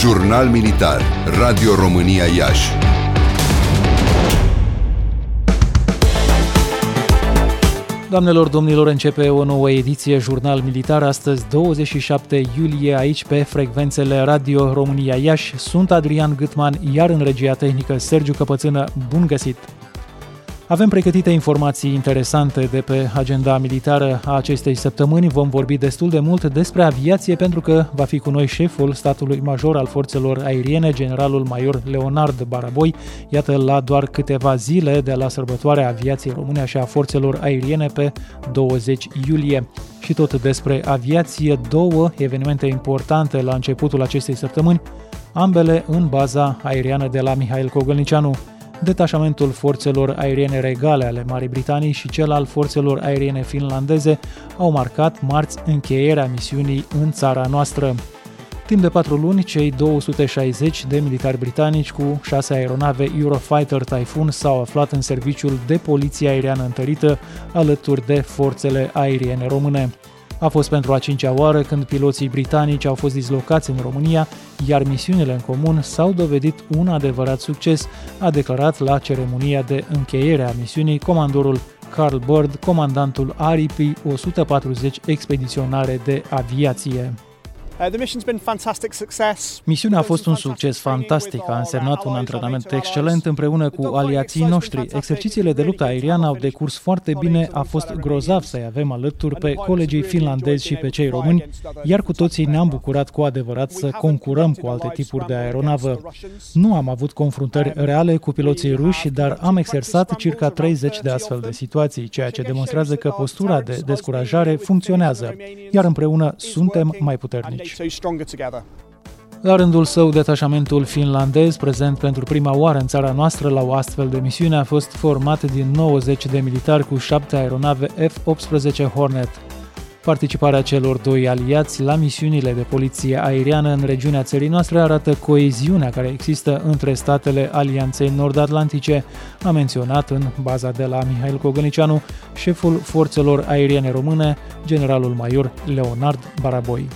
Jurnal Militar, Radio România Iași. Doamnelor, domnilor, începe o nouă ediție Jurnal Militar, astăzi 27 iulie, aici pe frecvențele Radio România Iași. Sunt Adrian Gâtman, iar în regia tehnică Sergiu Căpățână. Bun găsit! Avem pregătite informații interesante de pe agenda militară a acestei săptămâni. Vom vorbi destul de mult despre aviație pentru că va fi cu noi șeful statului major al forțelor aeriene, generalul major Leonard Baraboi. Iată, la doar câteva zile de la sărbătoarea aviației române și a forțelor aeriene pe 20 iulie. Și tot despre aviație, două evenimente importante la începutul acestei săptămâni, ambele în baza aeriană de la Mihail Cogălnicianu. Detașamentul forțelor aeriene regale ale Marii Britanii și cel al forțelor aeriene finlandeze au marcat marți încheierea misiunii în țara noastră. Timp de 4 luni, cei 260 de militari britanici cu 6 aeronave Eurofighter Typhoon s-au aflat în serviciul de poliție aeriană întărită alături de forțele aeriene române. A fost pentru a 5-a oară când piloții britanici au fost dislocați în România, iar misiunile în comun s-au dovedit un adevărat succes, a declarat la ceremonia de încheiere a misiunii comandorul Carl Bird, comandantul Aripi 140 expediționare de aviație. Misiunea a fost un succes fantastic, a însemnat un antrenament excelent împreună cu aliații noștri. Exercițiile de luptă aeriană au decurs foarte bine, a fost grozav să-i avem alături pe colegii finlandezi și pe cei români, iar cu toții ne-am bucurat cu adevărat să concurăm cu alte tipuri de aeronavă. Nu am avut confruntări reale cu piloții ruși, dar am exersat circa 30 de astfel de situații, ceea ce demonstrează că postura de descurajare funcționează, iar împreună suntem mai puternici. La rândul său, detașamentul finlandez, prezent pentru prima oară în țara noastră la o astfel de misiune, a fost format din 90 de militari cu 7 aeronave F-18 Hornet. Participarea celor doi aliați la misiunile de poliție aeriană în regiunea țării noastre arată coeziunea care există între statele Alianței Nord-Atlantice, a menționat în baza de la Mihail Cogălnicianu șeful forțelor aeriene române, generalul major Leonard Baraboi.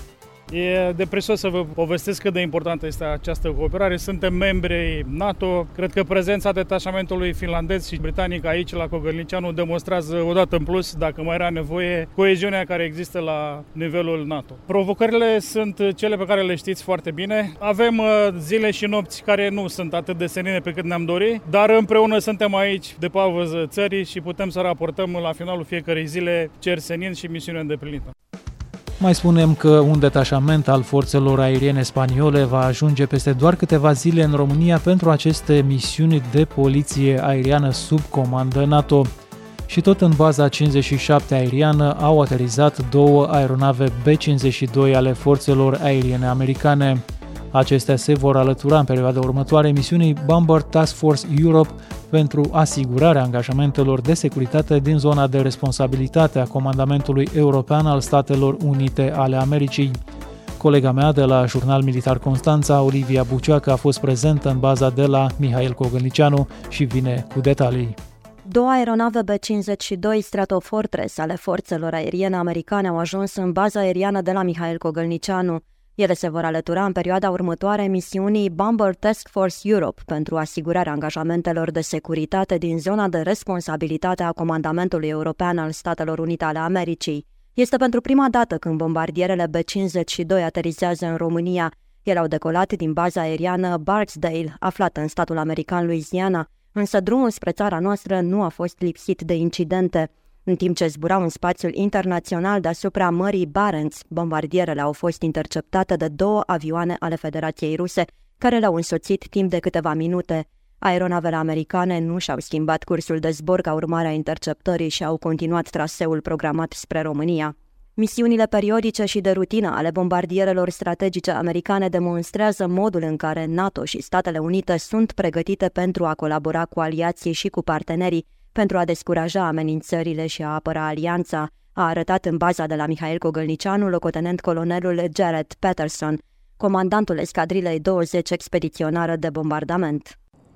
E de presus să vă povestesc cât de importantă este această cooperare. Suntem membri NATO. Cred că prezența detașamentului finlandez și britanic aici la Cogălnicianu demonstrează odată în plus, dacă mai era nevoie, coeziunea care există la nivelul NATO. Provocările sunt cele pe care le știți foarte bine. Avem zile și nopți care nu sunt atât de senine pe cât ne-am dorit, dar împreună suntem aici de pauză țării și putem să raportăm la finalul fiecărei zile cer senin și misiune îndeplinită. Mai spunem că un detașament al forțelor aeriene spaniole va ajunge peste doar câteva zile în România pentru aceste misiuni de poliție aeriană sub comandă NATO. Și tot în baza 57 aeriană au aterizat două aeronave B-52 ale forțelor aeriene americane. Acestea se vor alătura în perioada următoare misiunii Bomber Task Force Europe pentru asigurarea angajamentelor de securitate din zona de responsabilitate a Comandamentului European al Statelor Unite ale Americii. Colega mea de la Jurnal Militar Constanța, Olivia Buceacă, a fost prezentă în baza de la Mihail Cogălnicianu și vine cu detalii. Două aeronave B-52 Stratofortress ale forțelor aeriene americane au ajuns în baza aeriană de la Mihail Cogălnicianu. Ele se vor alătura în perioada următoare misiunii Bomber Task Force Europe pentru asigurarea angajamentelor de securitate din zona de responsabilitate a Comandamentului European al Statelor Unite ale Americii. Este pentru prima dată când bombardierele B-52 aterizează în România. Ele au decolat din baza aeriană Barksdale, aflată în statul american Louisiana, însă drumul spre țara noastră nu a fost lipsit de incidente. În timp ce zburau în spațiul internațional deasupra Mării Barents, bombardierele au fost interceptate de două avioane ale Federației Ruse, care le-au însoțit timp de câteva minute. Aeronavele americane nu și-au schimbat cursul de zbor ca urmare a interceptării și au continuat traseul programat spre România. Misiunile periodice și de rutină ale bombardierelor strategice americane demonstrează modul în care NATO și Statele Unite sunt pregătite pentru a colabora cu aliații și cu partenerii, pentru a descuraja amenințările și a apăra alianța, a arătat în baza de la Mihail Cogălnicianu locotenent colonelul Jared Patterson, comandantul escadrilei 20 expediționară de bombardament.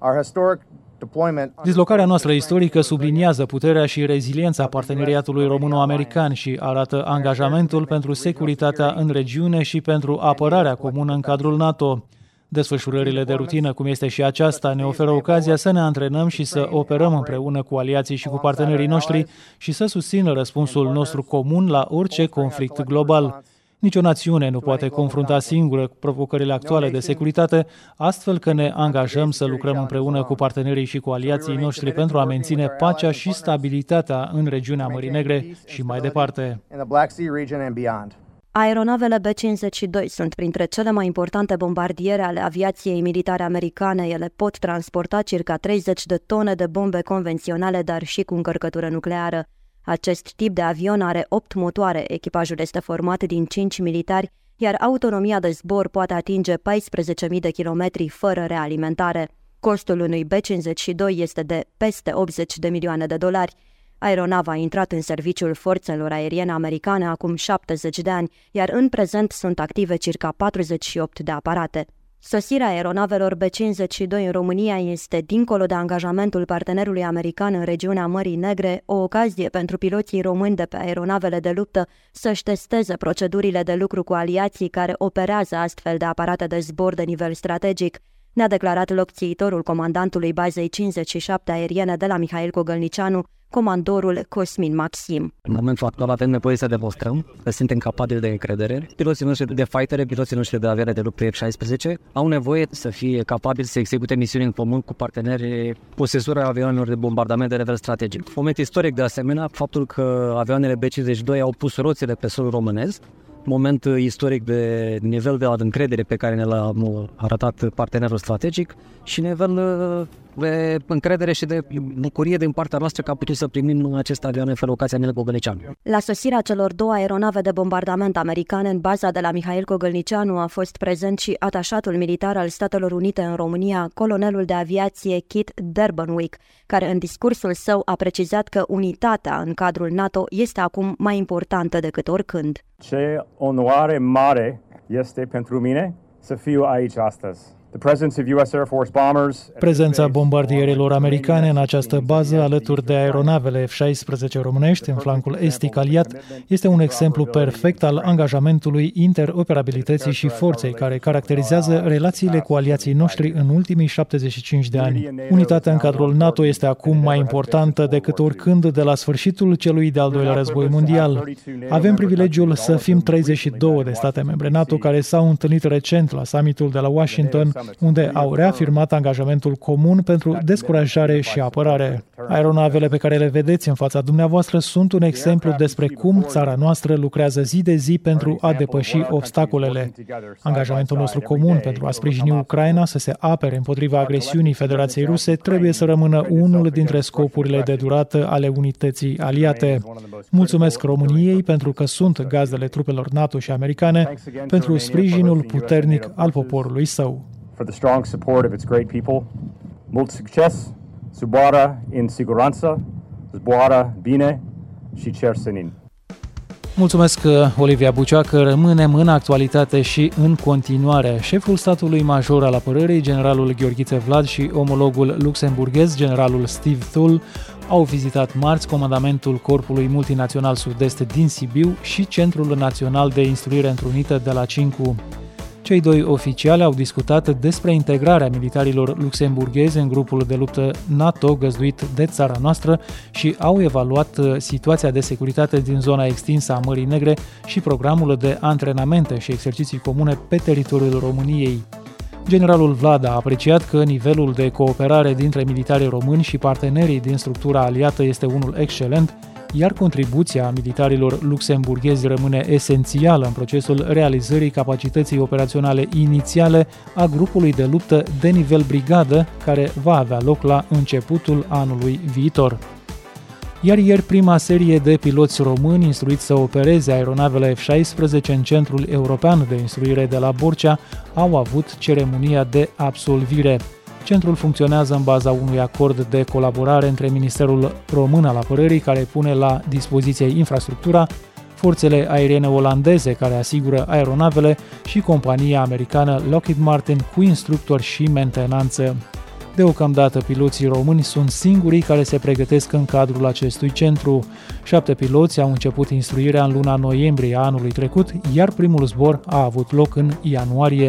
Dislocarea noastră istorică subliniază puterea și reziliența parteneriatului româno-american și arată angajamentul pentru securitatea în regiune și pentru apărarea comună în cadrul NATO. Desfășurările de rutină, cum este și aceasta, ne oferă ocazia să ne antrenăm și să operăm împreună cu aliații și cu partenerii noștri și să susțină răspunsul nostru comun la orice conflict global. Nicio națiune nu poate confrunta singură provocările actuale de securitate, astfel că ne angajăm să lucrăm împreună cu partenerii și cu aliații noștri pentru a menține pacea și stabilitatea în regiunea Mării Negre și mai departe. Aeronavele B-52 sunt printre cele mai importante bombardiere ale aviației militare americane. Ele pot transporta circa 30 de tone de bombe convenționale, dar și cu încărcătură nucleară. Acest tip de avion are 8 motoare, echipajul este format din 5 militari, iar autonomia de zbor poate atinge 14.000 de kilometri fără realimentare. Costul unui B-52 este de peste $80 de milioane. Aeronava a intrat în serviciul forțelor aeriene americane acum 70 de ani, iar în prezent sunt active circa 48 de aparate. Sosirea aeronavelor B-52 în România este, dincolo de angajamentul partenerului american în regiunea Mării Negre, o ocazie pentru piloții români de pe aeronavele de luptă să-și testeze procedurile de lucru cu aliații care operează astfel de aparate de zbor de nivel strategic, ne-a declarat locțiitorul comandantului bazei 57 aeriene de la Mihail Cogălnicianu, comandorul Cosmin Maxim. În momentul actual avem nevoie să demonstrăm că suntem capabili de încredere. Piloții noștri de fightere, piloții noștri de aviare de luptă F-16 au nevoie să fie capabili să execute misiuni în comun cu parteneri posesori avioanelor de bombardament de nivel strategic. Moment istoric de asemenea, faptul că avioanele B-52 au pus roțile pe solul românesc, moment istoric de nivel de încredere pe care ne l-a arătat partenerul strategic și nivel de încredere și de bucurie din partea noastră că am putut să primim acest avion în felocația Mihail Cogălnicianu. La sosirea celor 2 aeronave de bombardament americane în baza de la Mihail Cogălnicianu a fost prezent și atașatul militar al Statelor Unite în România, colonelul de aviație Kit Derbenwick, care în discursul său a precizat că unitatea în cadrul NATO este acum mai importantă decât oricând. Ce onoare mare este pentru mine să fiu aici astăzi. Prezența bombardierilor americane în această bază, alături de aeronavele F-16 românești în flancul estic aliat, este un exemplu perfect al angajamentului, interoperabilității și forței care caracterizează relațiile cu aliații noștri în ultimii 75 de ani. Unitatea în cadrul NATO este acum mai importantă decât oricând de la sfârșitul celui de-al doilea război mondial. Avem privilegiul să fim 32 de state membre NATO care s-au întâlnit recent la summitul de la Washington, unde au reafirmat angajamentul comun pentru descurajare și apărare. Aeronavele pe care le vedeți în fața dumneavoastră sunt un exemplu despre cum țara noastră lucrează zi de zi pentru a depăși obstacolele. Angajamentul nostru comun pentru a sprijini Ucraina să se apere împotriva agresiunii Federației Ruse trebuie să rămână unul dintre scopurile de durată ale unității aliate. Mulțumesc României pentru că sunt gazdele trupelor NATO și americane, pentru sprijinul puternic al poporului său. For the strong support of its great people. Mult succes, zboară în siguranță, zboară bine și cer senin. Mulțumesc, Olivia Bucioacă. Rămânem în actualitate și în continuare. Șeful statului major al apărării, generalul Gheorghiță Vlad și omologul luxemburghez, generalul Steve Thull, au vizitat marți comandamentul Corpului Multinațional Sud-Est din Sibiu și Centrul Național de Instruire Întrunită de la Cincu. Cei 2 oficiali au discutat despre integrarea militarilor luxemburghezi în grupul de luptă NATO găzduit de țara noastră și au evaluat situația de securitate din zona extinsă a Mării Negre și programul de antrenamente și exerciții comune pe teritoriul României. Generalul Vlad a apreciat că nivelul de cooperare dintre militarii români și partenerii din structura aliată este unul excelent, iar contribuția militarilor luxemburghezi rămâne esențială în procesul realizării capacității operaționale inițiale a grupului de luptă de nivel brigadă, care va avea loc la începutul anului viitor. Iar ieri, prima serie de piloți români instruiți să opereze aeronavele F-16 în Centrul European de Instruire de la Borcea au avut ceremonia de absolvire. Centrul funcționează în baza unui acord de colaborare între Ministerul Român al Apărării, care pune la dispoziție infrastructura, forțele aeriene olandeze care asigură aeronavele și compania americană Lockheed Martin cu instructori și mentenanță. Deocamdată, piloții români sunt singurii care se pregătesc în cadrul acestui centru. 7 piloți au început instruirea în luna noiembrie a anului trecut, iar primul zbor a avut loc în ianuarie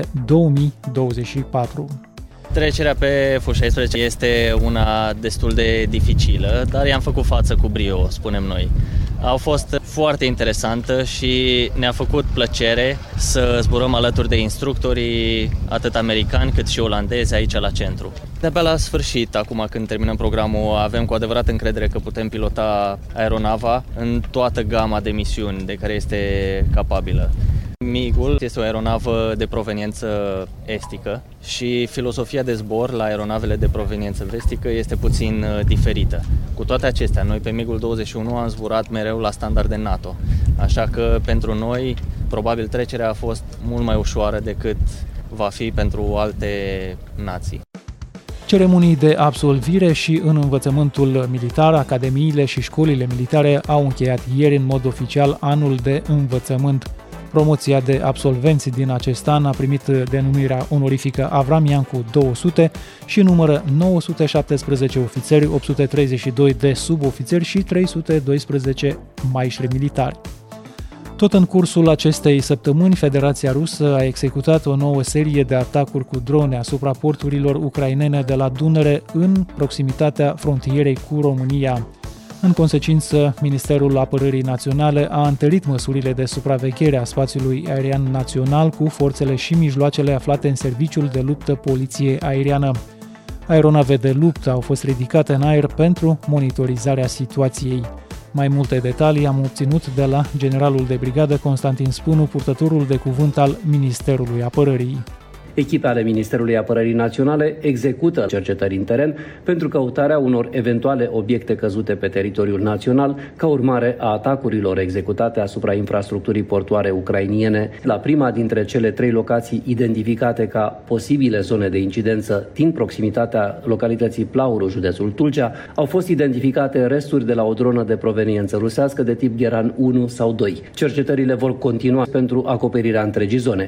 2024. Trecerea pe F-16 este una destul de dificilă, dar i-am făcut față cu brio, spunem noi. A fost foarte interesantă și ne-a făcut plăcere să zburăm alături de instructorii atât americani cât și olandezi aici la centru. De-abia la sfârșit, acum când terminăm programul, avem cu adevărat încredere că putem pilota aeronava în toată gama de misiuni de care este capabilă. MiG-ul este o aeronavă de proveniență estică și filosofia de zbor la aeronavele de proveniență vestică este puțin diferită. Cu toate acestea, noi pe MiG-ul 21 am zburat mereu la standarde NATO, așa că pentru noi probabil trecerea a fost mult mai ușoară decât va fi pentru alte nații. Ceremonii de absolvire și în învățământul militar, academiile și școlile militare au încheiat ieri în mod oficial anul de învățământ. Promoția de absolvenți din acest an a primit denumirea onorifică Avram Iancu 200 și numără 917 ofițeri, 832 de subofițeri și 312 maiștri militari. Tot în cursul acestei săptămâni, Federația Rusă a executat o nouă serie de atacuri cu drone asupra porturilor ucrainene de la Dunăre în proximitatea frontierei cu România. În consecință, Ministerul Apărării Naționale a întărit măsurile de supraveghere a spațiului aerian național cu forțele și mijloacele aflate în serviciul de luptă poliție aeriană. Aeronave de luptă au fost ridicate în aer pentru monitorizarea situației. Mai multe detalii am obținut de la generalul de brigadă Constantin Spunu, purtătorul de cuvânt al Ministerului Apărării. Echipe ale Ministerului Apărării Naționale execută cercetări în teren pentru căutarea unor eventuale obiecte căzute pe teritoriul național ca urmare a atacurilor executate asupra infrastructurii portoare ucrainiene la prima dintre cele 3 locații identificate ca posibile zone de incidență din proximitatea localității Plauru, județul Tulcea. Au fost identificate resturi de la o dronă de proveniență rusească de tip Gheran 1 sau 2. Cercetările vor continua pentru acoperirea întregii zone.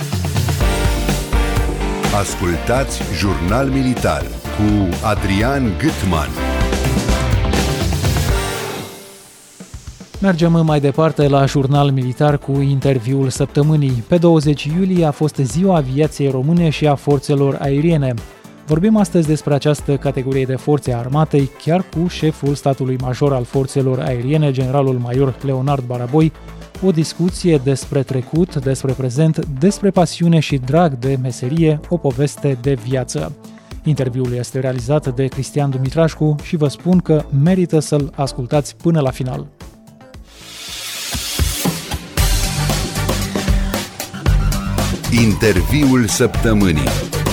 Ascultați Jurnal Militar cu Adrian Gutman. Mergem mai departe la Jurnal Militar cu interviul săptămânii. Pe 20 iulie a fost Ziua Aviației Române și a Forțelor Aeriene. Vorbim astăzi despre această categorie de forțe armatei, chiar cu șeful statului major al Forțelor Aeriene, generalul major Leonard Baraboi, o discuție despre trecut, despre prezent, despre pasiune și drag de meserie, o poveste de viață. Interviul este realizat de Cristian Dumitrașcu și vă spun că merită să-l ascultați până la final. Interviul săptămânii.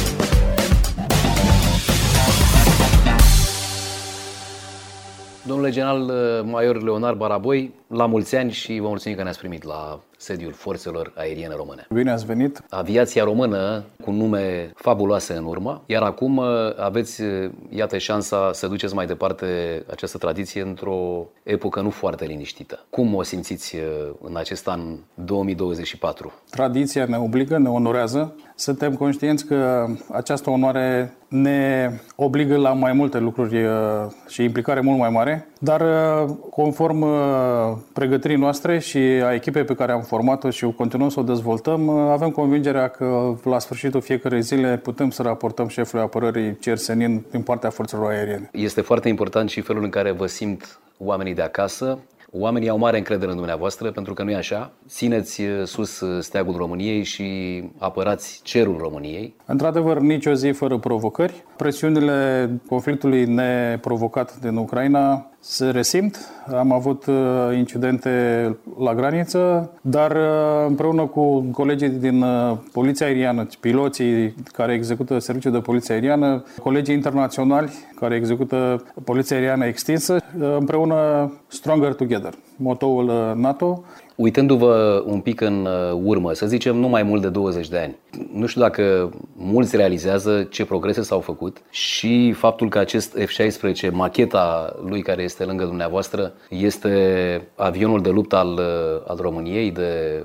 Domnule general major Leonard Baraboi, la mulți ani și vă mulțumim că ne-ați primit la sediul Forțelor Aeriene Române. Bine ați venit! Aviația română cu nume fabuloase în urmă, iar acum aveți, iată, șansa să duceți mai departe această tradiție într-o epocă nu foarte liniștită. Cum o simțiți în acest an 2024? Tradiția ne obligă, ne onorează. Suntem conștienți că această onoare ne obligă la mai multe lucruri și implicare mult mai mare, dar conform pregătirii noastre și a echipei pe care am format-o și continuăm să o dezvoltăm, avem convingerea că la sfârșitul fiecărei zile putem să raportăm șefului apărării cer senin din partea forțelor aeriene. Este foarte important și felul în care vă simt oamenii de acasă. Oamenii au mare încredere în dumneavoastră, pentru că nu e așa. Țineți sus steagul României și apărați cerul României. Într-adevăr, nici o zi fără provocări. Presiunile conflictului neprovocat din Ucraina se resimt. Am avut incidente la graniță, dar împreună cu colegii din Poliția Aeriană, piloții care execută serviciul de poliție aeriană, colegii internaționali care execută poliția aeriană extinsă, împreună Stronger Together, motoul NATO. Uitându-vă un pic în urmă, să zicem nu mai mult de 20 de ani, nu știu dacă mulți realizează ce progrese s-au făcut și faptul că acest F-16, macheta lui care este lângă dumneavoastră, este avionul de luptă al României, de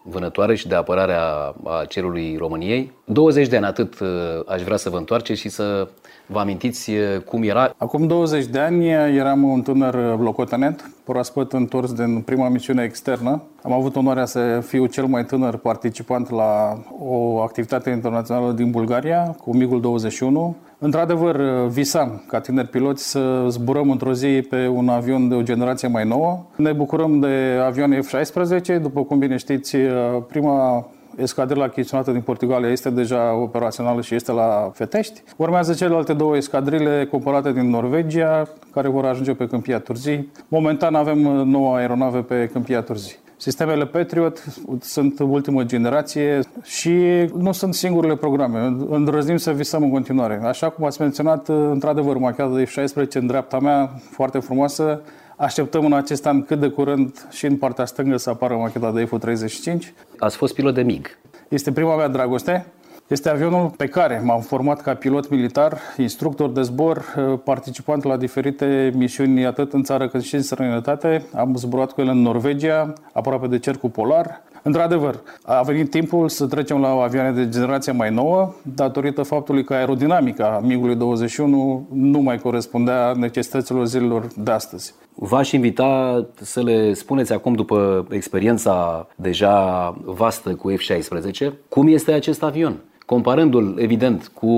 vânătoare și de apărare a cerului României. 20 de ani, atât aș vrea să vă întoarceți și să vă amintiți cum era. Acum 20 de ani eram un tânăr locotenent, proaspăt întors din prima misiune externă. Am avut onoarea să fiu cel mai tânăr participant la o activitate internațională din Bulgaria, cu MiG-ul 21. Într-adevăr, visam ca tineri piloți să zburăm într-o zi pe un avion de o generație mai nouă. Ne bucurăm de avioane F-16. După cum bine știți, prima escadrila achiziționată din Portugalia este deja operațională și este la Fetești. Urmează celelalte 2 escadrile cumpărate din Norvegia, care vor ajunge pe Câmpia Turzii. Momentan avem 9 aeronave pe Câmpia Turzii. Sistemele Patriot sunt ultimă generație și nu sunt singurele programe. Îndrăznim să visăm în continuare. Așa cum ați menționat, într-adevăr, macheta de F-16 în dreapta mea, foarte frumoasă. Așteptăm în acest an cât de curând și în partea stângă să apară macheta de F-35. Ați fost pilot de MiG. Este prima mea dragoste. Este avionul pe care m-am format ca pilot militar, instructor de zbor, participant la diferite misiuni atât în țară cât și în străinătate. Am zburat cu el în Norvegia, aproape de cercul polar. Într-adevăr, a venit timpul să trecem la avioane de generație mai nouă, datorită faptului că aerodinamica MiG-ului 21 nu mai corespundea necesităților zilelor de astăzi. V-aș invita să le spuneți acum, după experiența deja vastă cu F-16, cum este acest avion? Comparându-l, evident, cu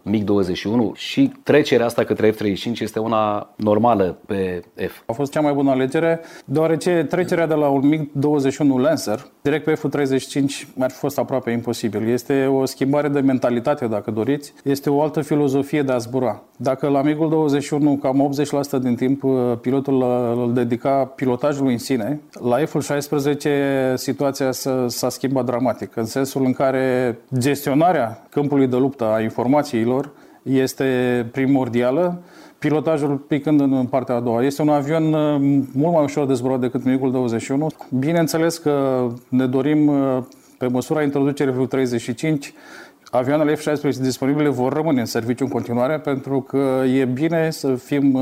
MiG-21 și trecerea asta către F-35 este una normală pe F. A fost cea mai bună alegere, deoarece trecerea de la un MiG-21 Lancer direct pe F-35 ar fi fost aproape imposibil. Este o schimbare de mentalitate, dacă doriți. Este o altă filozofie de a zbura. Dacă la MiG-ul 21 cam 80% din timp pilotul îl dedica pilotajului în sine, la F-16 situația s-a schimbat dramatic, în sensul în care gestionarea câmpului de luptă a informațiilor este primordială, pilotajul picând în partea a doua. Este un avion mult mai ușor de zburat decât MiG-ul 21. Bineînțeles că ne dorim, pe măsura introducerii F-35, avioanele F-16 disponibile vor rămâne în serviciu în continuare, pentru că e bine să fim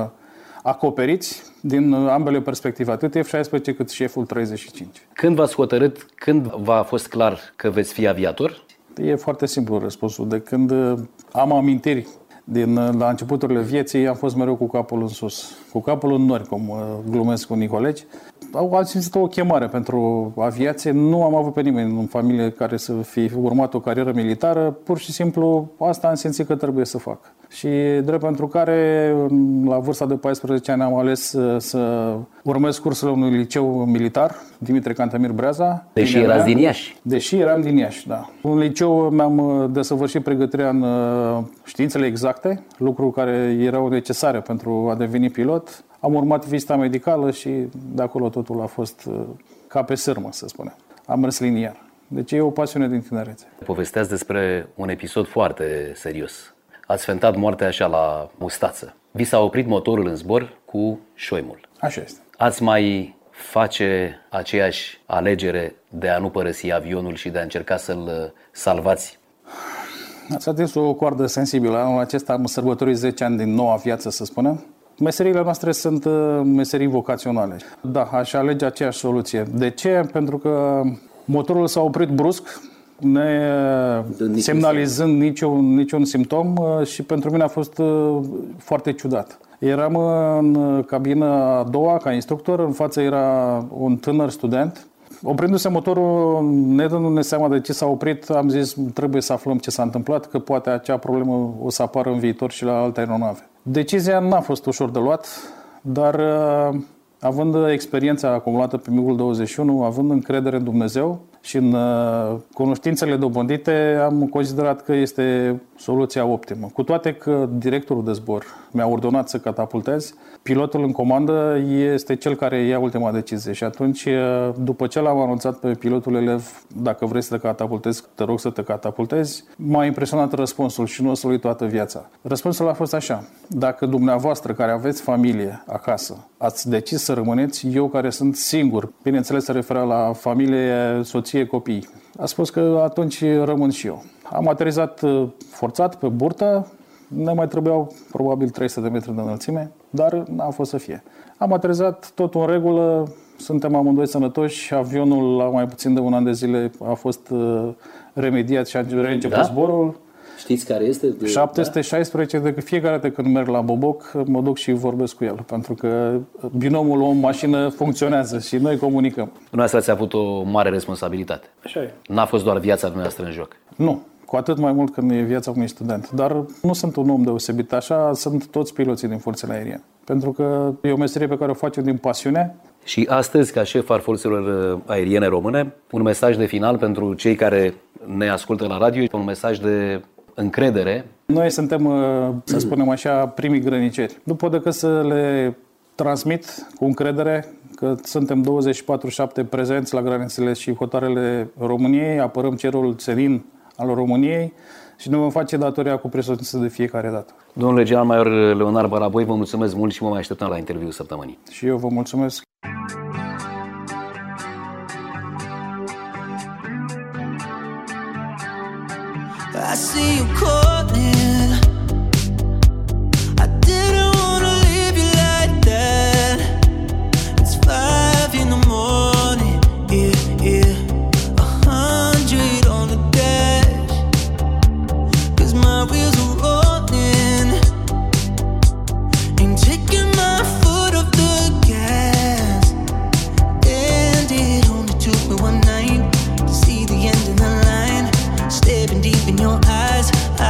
acoperiți din ambele perspective, atât F-16 cât și F-35. Când v-ați hotărât, când v-a fost clar că veți fi aviator? E foarte simplu răspunsul. De când am amintiri la începuturile vieții, am fost mereu cu capul în sus, cu capul în nori, cum glumesc cu unii colegi. Am simțit o chemare pentru aviație. Nu am avut pe nimeni în familie care să fi urmat o carieră militară. Pur și simplu asta am simțit că trebuie să fac. Și drept pentru care, la vârsta de 14 ani, am ales să urmez cursurile unui liceu militar, Dimitrie Cantemir Breaza. Deși erați din Iași. Deși eram din Iași, da. În liceu mi-am desăvârșit pregătirea în științele exacte, lucruri care erau necesare pentru a deveni pilot. Am urmat vizita medicală și de acolo totul a fost ca pe sârmă, să spunem. Am mers liniar. Deci e o pasiune din tinerețe. Povesteați despre un episod foarte serios. Ați fentat moartea așa la mustață. Vi s-a oprit motorul în zbor cu șoimul. Așa este. Ați mai face aceeași alegere de a nu părăsi avionul și de a încerca să-l salvați? Ați atins o coardă sensibilă. Anul acesta am sărbătorit 10 ani din noua viață, să spunem. Meseriile noastre sunt meserii vocaționale. Da, aș alege aceeași soluție. De ce? Pentru că motorul s-a oprit brusc, ne semnalizând niciun simptom și pentru mine a fost foarte ciudat. Eram în cabina a doua ca instructor, în față era un tânăr student. Oprindu-se motorul, ne dându-ne seama de ce s-a oprit, am zis trebuie să aflăm ce s-a întâmplat, că poate acea problemă o să apară în viitor și la alte aeronave. Decizia n-a fost ușor de luat, dar având experiența acumulată pe MiG-ul 21, având încredere în Dumnezeu și în cunoștințele dobândite, am considerat că este soluția optimă. Cu toate că directorul de zbor mi-a ordonat să catapultez, pilotul în comandă este cel care ia ultima decizie și atunci, după ce l-am anunțat pe pilotul elev, dacă vrei să te catapultezi, te rog să te catapultezi, m-a impresionat răspunsul și nu o să-l uit toată viața. Răspunsul a fost așa: dacă dumneavoastră care aveți familie acasă ați decis să rămâneți, eu care sunt singur, bineînțeles se referă la familie, soție, copii, a spus că atunci rămân și eu. Am aterizat forțat pe burtă, ne mai trebuiau probabil 300 de metri de înălțime, dar n-a fost să fie. Am aterizat totul în regulă, suntem amândoi sănătoși. Avionul, la mai puțin de un an de zile, a fost remediat și a reînceput zborul. Știți care este? 716, de fiecare dată când merg la Boboc, mă duc și vorbesc cu el, pentru că binomul om-mașină funcționează și noi comunicăm. Dumneavoastră ați avut o mare responsabilitate. Așa e. N-a fost doar viața dumneavoastră în joc. Nu, cu atât mai mult când e viața unui student. Dar nu sunt un om deosebit, așa sunt toți piloții din forțele aeriene. Pentru că e o meserie pe care o facem din pasiune. Și astăzi, ca șef al forțelor aeriene române, un mesaj de final pentru cei care ne ascultă la radio, un mesaj de încredere. Noi suntem, să spunem așa, primii grăniceri. Nu pot decât să le transmit cu încredere că suntem 24/7 prezenți la granițele și hotarele României, apărăm cerul senin al României și ne vom face datoria cu presosință de fiecare dată. Domnule general-major Leonard Baraboi, vă mulțumesc mult și vă mai așteptăm la interviul săptămânii. Și eu vă mulțumesc. I see you calling. I didn't wanna leave you like that. It's 5 in the morning, yeah, 100 on the dash. 'Cause my wheels are rolling, ain't taking my foot off the gas. And it only took me one night to see the end of the line. Staring deep in your eyes.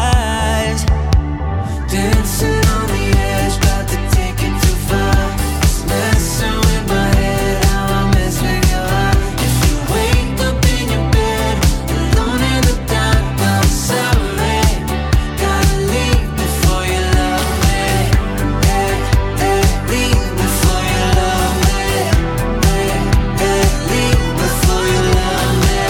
Dancing on the edge, about to take it too far. It's messing with my head, how I mess with your heart. If you wake up in your bed, alone in the dark, I'm sorry. Gotta leave before you love me. Leave before you love me. Leave before you love me.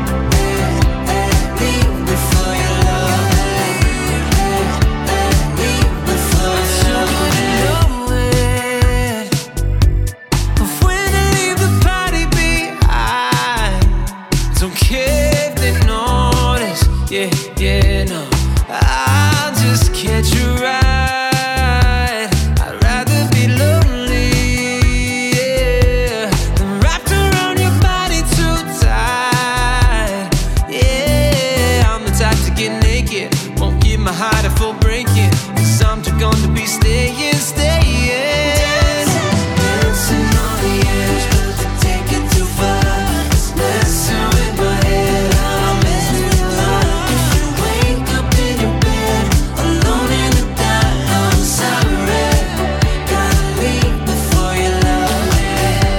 Yeah, no, I'll just catch you right. I'd rather be lonely, yeah, than wrapped around your body too tight. Yeah, I'm the type to get naked, won't give my heart a full breaking, 'cause I'm too gone to be staying. Dancing on the edge, but to take it too far. It's messing with my head, how I mess with your heart. If you wake up in your bed, alone in the dark, I'm sorry. Gotta leave before you love me.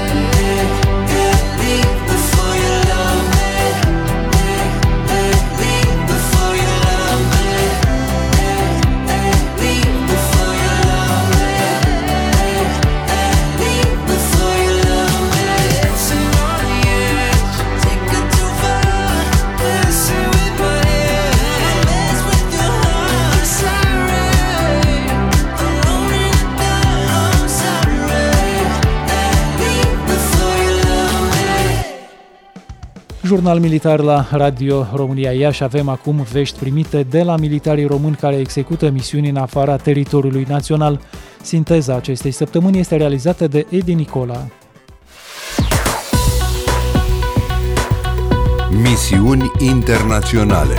Leave before you love me. Leave before you love me. Leave before you love me. Leave before you love me. Dancing on the edge, take it too far. Messing with my head, I mess with your heart. Sorry, alone in the dark, I'm sorry. Leave before you love me. Jurnal militar la Radio România Iași. Avem acum vești primite de la militarii români care execută misiuni în afara teritoriului național. Sinteza acestei săptămâni este realizată de Edi Nicola. Misiuni internaționale.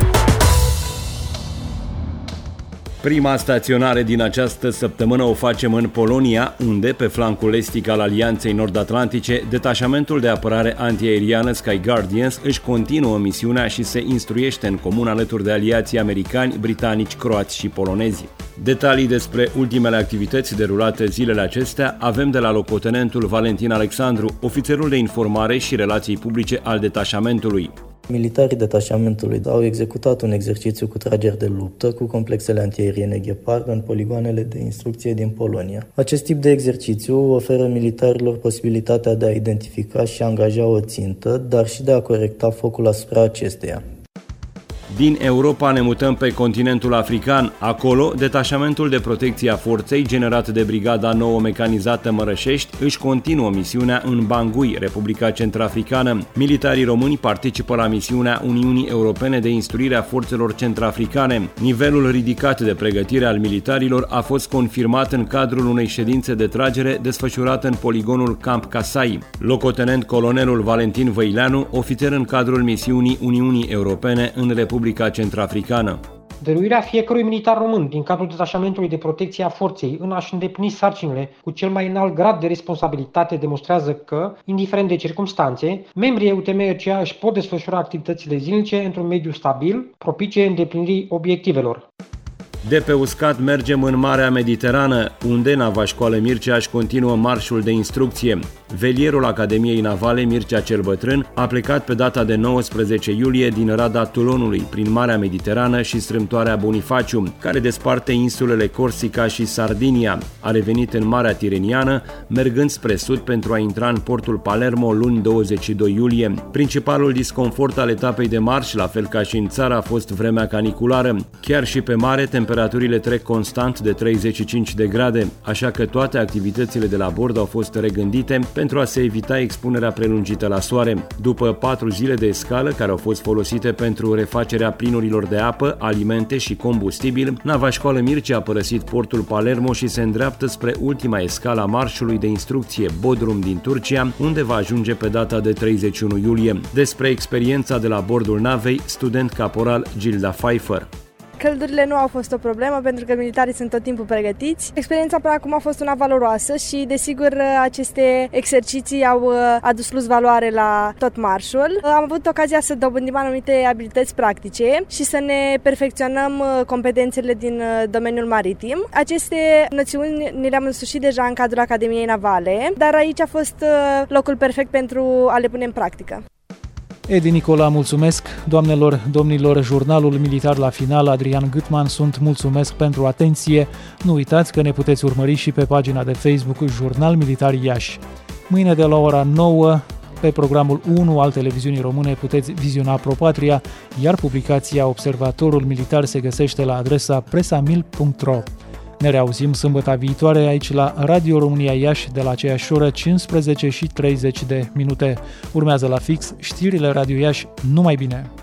Prima staționare din această săptămână o facem în Polonia, unde, pe flancul estic al Alianței Nord-Atlantice, detașamentul de apărare antiaeriană Sky Guardians își continuă misiunea și se instruiește în comun alături de aliații americani, britanici, croați și polonezi. Detalii despre ultimele activități derulate zilele acestea avem de la locotenentul Valentin Alexandru, ofițerul de informare și relații publice al detașamentului. Militarii detașamentului au executat un exercițiu cu trageri de luptă cu complexele antiaeriene Gepard în poligoanele de instrucție din Polonia. Acest tip de exercițiu oferă militarilor posibilitatea de a identifica și angaja o țintă, dar și de a corecta focul asupra acesteia. Din Europa ne mutăm pe continentul african. Acolo, detașamentul de protecție a forței generat de Brigada Nouă Mecanizată Mărășești își continuă misiunea în Bangui, Republica Centrafricană. Militarii români participă la misiunea Uniunii Europene de instruire a forțelor centrafricane. Nivelul ridicat de pregătire al militarilor a fost confirmat în cadrul unei ședințe de tragere desfășurată în poligonul Camp Kasai. Locotenent colonelul Valentin Văileanu, ofițer în cadrul misiunii Uniunii Europene în Republica Centrafricană. Dăruirea fiecărui militar român din cadrul detașamentului de protecție a forței în a-și îndeplini sarcinile cu cel mai înalt grad de responsabilitate demonstrează că, indiferent de circumstanțe, membrii EUTM-RCA își pot desfășura activitățile zilnice într-un mediu stabil, propice îndeplinirii obiectivelor. De pe uscat mergem în Marea Mediterană, unde Nava Școală Mircea își continuă marșul de instrucție. Velierul Academiei Navale Mircea cel Bătrân a plecat pe data de 19 iulie din rada Toulonului, prin Marea Mediterană și strâmtoarea Bonifaciu, care desparte insulele Corsica și Sardinia. A revenit în Marea Tireniană, mergând spre sud pentru a intra în portul Palermo luni 22 iulie. Principalul disconfort al etapei de marș, la fel ca și în țară, a fost vremea caniculară. Chiar și pe mare, temperaturile trec constant de 35 de grade, așa că toate activitățile de la bord au fost regândite pentru a se evita expunerea prelungită la soare. După 4 zile de escală care au fost folosite pentru refacerea plinurilor de apă, alimente și combustibil, Nava Școală Mircea a părăsit portul Palermo și se îndreaptă spre ultima escală a marșului de instrucție, Bodrum din Turcia, unde va ajunge pe data de 31 iulie. Despre experiența de la bordul navei, student caporal Gilda Pfeiffer. Căldurile nu au fost o problemă pentru că militarii sunt tot timpul pregătiți. Experiența până acum a fost una valoroasă și, desigur, aceste exerciții au adus plus valoare la tot marșul. Am avut ocazia să dobândim anumite abilități practice și să ne perfecționăm competențele din domeniul maritim. Aceste noțiuni ni le-am însușit deja în cadrul Academiei Navale, dar aici a fost locul perfect pentru a le pune în practică. Edi Nicola, mulțumesc. Doamnelor, domnilor, jurnalul militar la final, Adrian Gutman, sunt mulțumesc pentru atenție. Nu uitați că ne puteți urmări și pe pagina de Facebook Jurnal Militar Iași. Mâine de la ora 9, pe programul 1 al televiziunii române puteți viziona ProPatria, iar publicația Observatorul Militar se găsește la adresa presamil.ro. Ne reauzim sâmbătă viitoare aici la Radio România Iași de la aceeași oră, 15:30. Urmează la fix știrile Radio Iași. Numai bine!